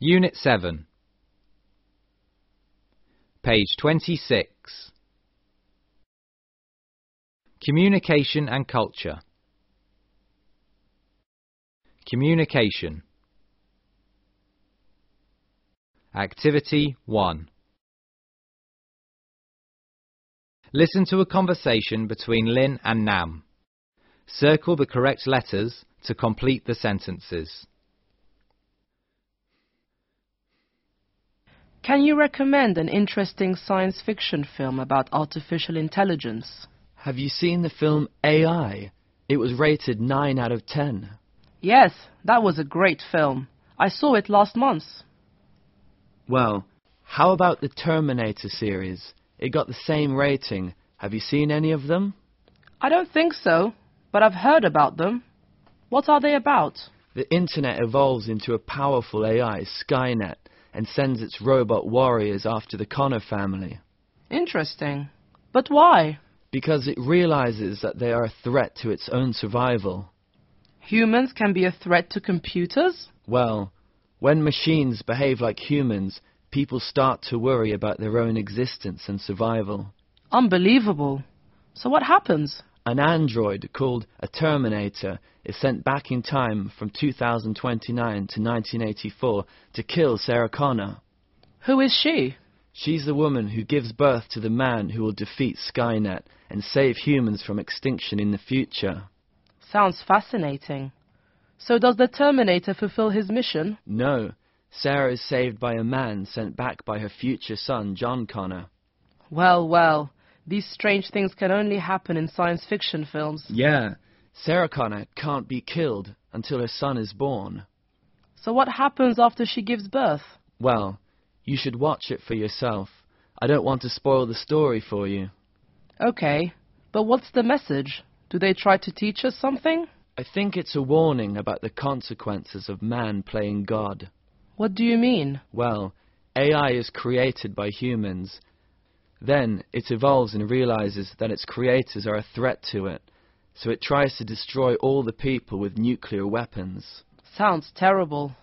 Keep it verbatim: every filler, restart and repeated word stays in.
Unit seven. Page twenty-six. Communication and culture. Communication. Activity one. Listen to a conversation between Lynn and Nam. Circle the correct letters to complete the sentences. Can you recommend an interesting science fiction film about artificial intelligence? Have you seen the film A I? It was rated nine out of ten. Yes, that was a great film. I saw it last month. Well, how about the Terminator series? It got the same rating. Have you seen any of them? I don't think so, but I've heard about them. What are they about? The internet evolves into a powerful A I, Skynet, and sends its robot warriors after the Connor family. Interesting. But why? Because it realizes that they are a threat to its own survival. Humans can be a threat to computers? Well, when machines behave like humans, people start to worry about their own existence and survival. Unbelievable. So what happens? An android called a Terminator is sent back in time from two thousand twenty-nine to nineteen eighty-four to kill Sarah Connor. Who is she? She's the woman who gives birth to the man who will defeat Skynet and save humans from extinction in the future. Sounds fascinating. So does the Terminator fulfill his mission? No. Sarah is saved by a man sent back by her future son, John Connor. Well, well, these strange things can only happen in science fiction films. Yeah. Sarah Connor can't be killed until her son is born. So what happens after she gives birth? Well, you should watch it for yourself. I don't want to spoil the story for you. Okay, but what's the message? Do they try to teach us something? I think it's a warning about the consequences of man playing God. What do you mean? Well, A I is created by humans. Then it evolves and realizes that its creators are a threat to it, so it tries to destroy all the people with nuclear weapons. Sounds terrible.